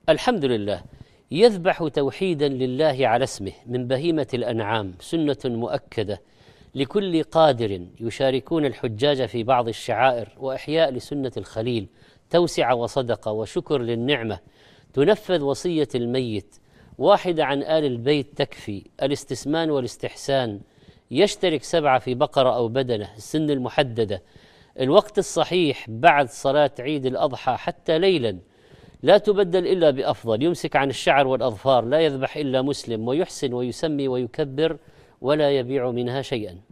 الحمد لله. يذبح توحيدا لله على اسمه من بهيمة الأنعام، سنة مؤكدة لكل قادر يشاركون الحجاج في بعض الشعائر، وإحياء لسنة الخليل، توسعة وصدقة وشكر للنعمة. تنفذ وصية الميت، واحدة عن آل البيت تكفي. الاستسمان والاستحسان، يشترك 7 في بقرة أو بدنة، السن المحددة. الوقت الصحيح بعد صلاة عيد الأضحى حتى ليلا، لا تبدل إلا بأفضل. يمسك عن الشعر والأظفار، لا يذبح إلا مسلم، ويحسن ويسمي ويكبر ولا يبيع منها شيئا.